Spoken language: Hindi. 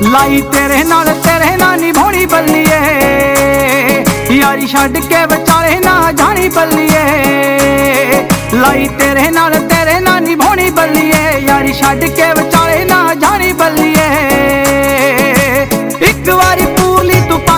लाई तेरे नाल निभानी बल्लिए, यारी छड्ड के विचाले ना जानी बल्लिए। लाई तेरे नाल निभानी बल्लिए, यारी छड्ड के